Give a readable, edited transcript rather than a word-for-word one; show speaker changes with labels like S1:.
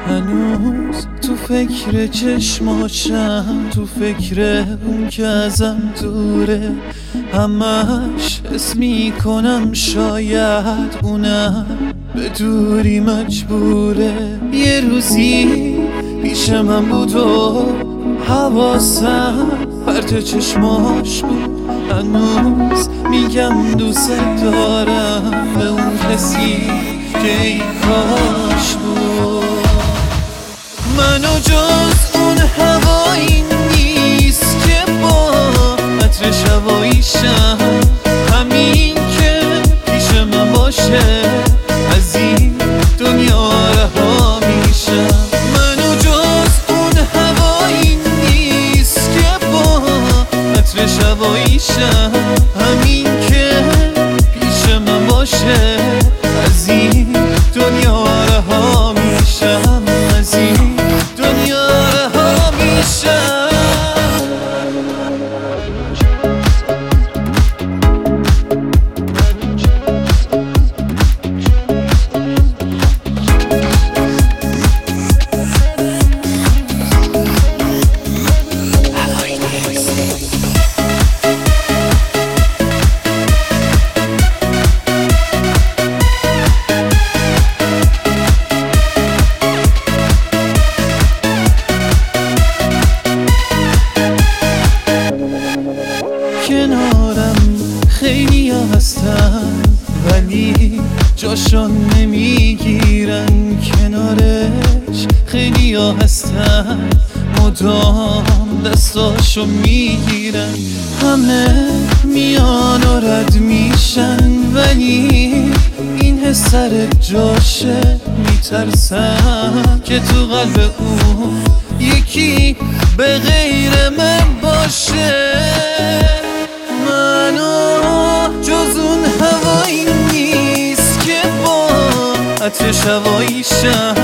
S1: هنوز تو فکر چشماشم، تو فکر اون که ازم دوره. همش حس میکنم شاید اونم به دوری مجبوره. یه روزی پیش من بود و حواسم پرت چشماش بود. هنوز میگم دوست دارم به اون کسی که ای کاش بود. منو جز اون هوایی نیست که با عطر شواییشم، همین که پیش من باشه از این دنیا رها میشم. منو جز اون هوایی نیست که با عطر شواییشم، همین که پیش من باشه از این دنیا رها میشم، از این دنیا رها میشم. کنارم خیلی ها هستن ولی جاشون نمیگیرن، کنارش خیلی ها هستن مدام دستاشو میگیرن. همه میان و رد میشن ولی این حس سر جاشه. میترسم که تو قلب اون یکی به غیر من باشه. جز اون هوایی نیست که با عطر شواییشم،